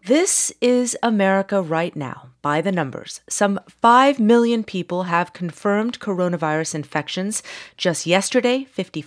This is America right now. By the numbers, some 5 million people have confirmed coronavirus infections. Just yesterday,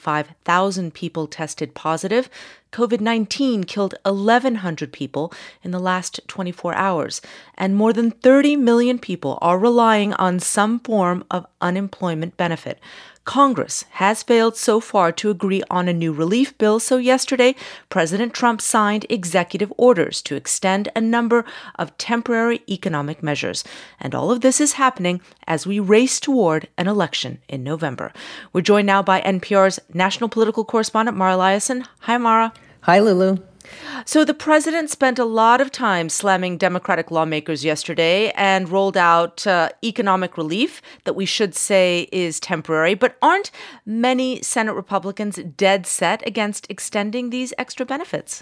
55,000 people tested positive. COVID-19 killed 1,100 people in the last 24 hours. And more than 30 million people are relying on some form of unemployment benefit. Congress has failed so far to agree on a new relief bill, so yesterday, President Trump signed executive orders to extend a number of temporary economic measures. And all of this is happening as we race toward an election in November. We're joined now by NPR's national political correspondent, Mara Liasson. Hi, Mara. Hi, Lulu. So the president spent a lot of time slamming Democratic lawmakers yesterday and rolled out economic relief that we should say is temporary. But aren't many Senate Republicans dead set against extending these extra benefits?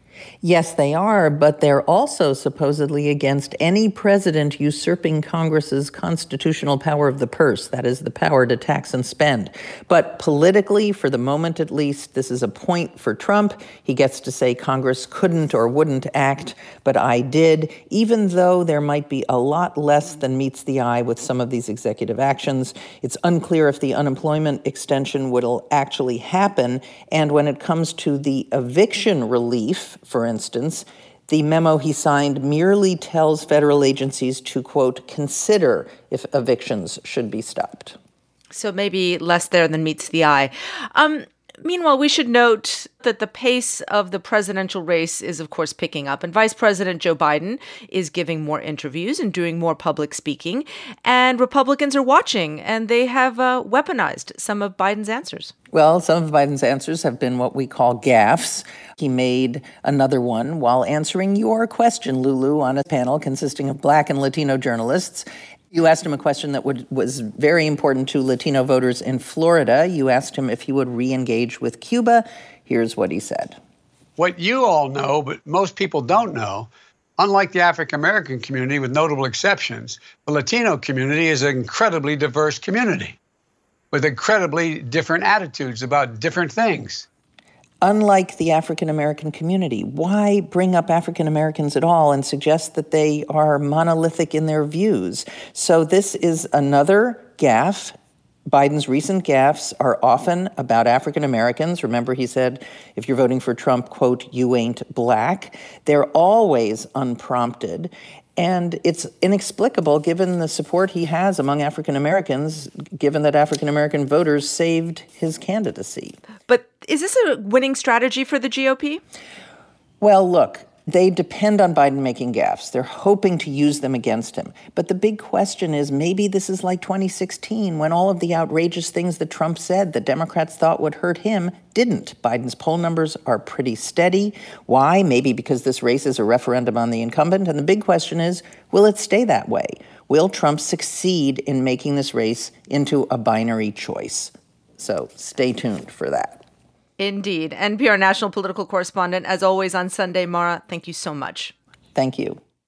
Yes, they are, but they're also supposedly against any president usurping Congress's constitutional power of the purse, that is, the power to tax and spend. But politically, for the moment at least, this is a point for Trump. He gets to say Congress couldn't or wouldn't act, but I did, even though there might be a lot less than meets the eye with some of these executive actions. It's unclear if the unemployment extension will actually happen. And when it comes to the eviction relief, for instance, the memo he signed merely tells federal agencies to, quote, consider if evictions should be stopped. So maybe less there than meets the eye. Meanwhile, we should note that the pace of the presidential race is, of course, picking up. And Vice President Joe Biden is giving more interviews and doing more public speaking. And Republicans are watching, and they have weaponized some of Biden's answers. Well, some of Biden's answers have been what we call gaffes. He made another one while answering your question, Lulu, on a panel consisting of Black and Latino journalists. You asked him a question that was very important to Latino voters in Florida. You asked him if he would re-engage with Cuba. Here's what he said. What you all know, but most people don't know, unlike the African-American community, with notable exceptions, the Latino community is an incredibly diverse community with incredibly different attitudes about different things. Unlike the African-American community, why bring up African-Americans at all and suggest that they are monolithic in their views? So this is another gaffe. Biden's recent gaffes are often about African-Americans. Remember, he said, if you're voting for Trump, quote, you ain't black. They're always unprompted. And it's inexplicable given the support he has among African-Americans, given that African-American voters saved his candidacy. But is this a winning strategy for the GOP? Well, look, they depend on Biden making gaffes. They're hoping to use them against him. But the big question is, maybe this is like 2016, when all of the outrageous things that Trump said that Democrats thought would hurt him didn't. Biden's poll numbers are pretty steady. Why? Maybe because this race is a referendum on the incumbent. And the big question is, will it stay that way? Will Trump succeed in making this race into a binary choice? So stay tuned for that. Indeed. NPR national political correspondent, as always on Sunday. Mara, thank you so much. Thank you.